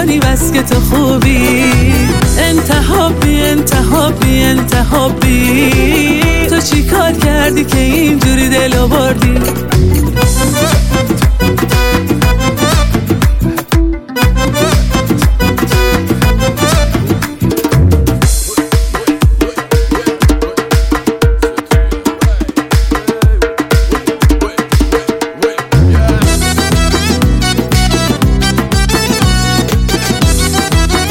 کنی بس که تو خوبی. انتحابی تو چی کار کردی که اینجوری دلو بردی؟